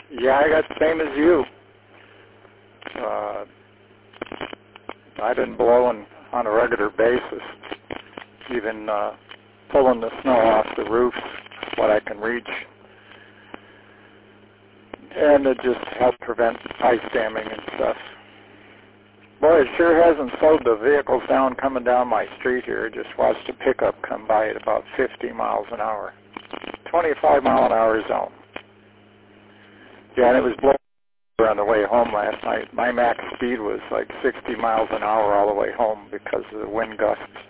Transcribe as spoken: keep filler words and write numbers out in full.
Yeah, I got the same as you. Uh, I've been blowing on a regular basis, even uh, pulling the snow off the roofs, what I can reach. And it just helps prevent ice damming and stuff. Boy, it sure hasn't slowed the vehicles down coming down my street here. Just watched a pickup come by at about fifty miles an hour. twenty-five mile an hour zone. Yeah, and it was blowing on the way home last night. My max speed was like sixty miles an hour all the way home because of the wind gusts.